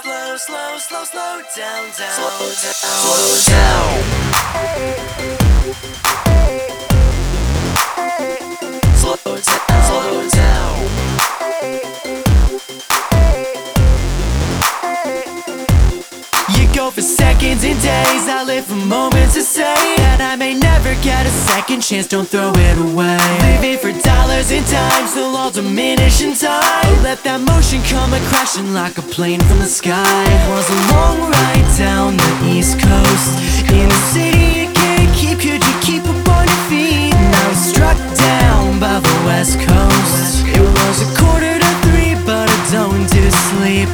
slow, slow, slow, slow down, down, slow down, slow down, slow down. You go for seconds and days, I live for moments to say that I may never get a second chance, don't throw it away. Living for dollars and dimes, they'll all diminish in time. Let that motion come a-crashing like a plane from the sky. It was a long ride down the East Coast. In a city you can't keep, could you keep up on your feet? Now I'm struck down by the West Coast. It was 2:45, but I don't do sleep.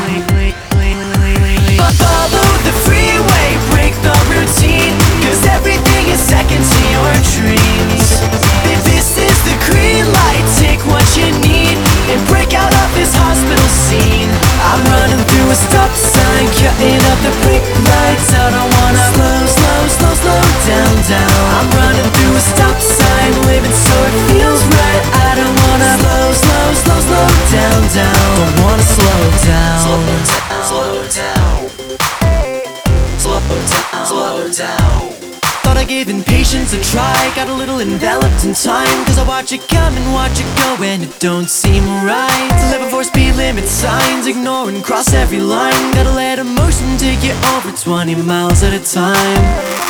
Follow the freeway, break the routine, cause everything is second to your dreams. This is the green light, take what you need and break out of this hospital scene. I'm running through a stop sign, cutting up the brake lights. I don't wanna slow, slow, slow, slow down, down. I'm running through a stop sign, living so it feels right. I don't wanna slow, slow, slow, slow down, down. Don't wanna slow down, slow down, slow down. Slow down. Thought I gave impatience a try, got a little enveloped in time, cause I watch it come and watch it go and it don't seem right. Living for speed limit signs, ignore and cross every line. Gotta let emotion take you over 20 miles at a time.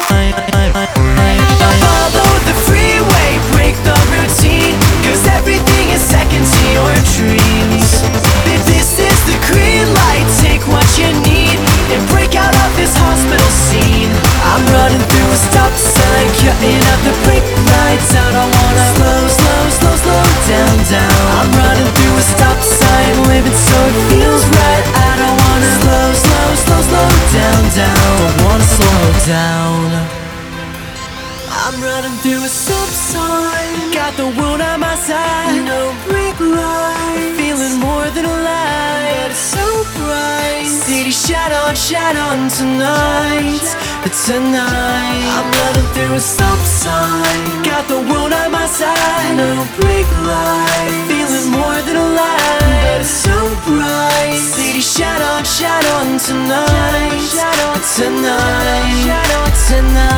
Follow the freeway, break the routine, cause everything is second to your dreams. This is the green light, take what you need and break out of this hospital scene. I'm running through a stop sign, cutting up the brake lights. I don't wanna slow, slow, slow, slow down, down. I'm running through a stop sign, living so it feels right. I don't wanna slow, slow, slow, slow down, down. Don't wanna slow down. I'm running through a stop sign, got the world on my side. No brake light, feeling more than alive. It's so bright, city shine on tonight, tonight. I'm running through a stop sign, got the world on my side. No brake light, feeling more than alive. It's so bright, city shine on tonight, tonight, tonight.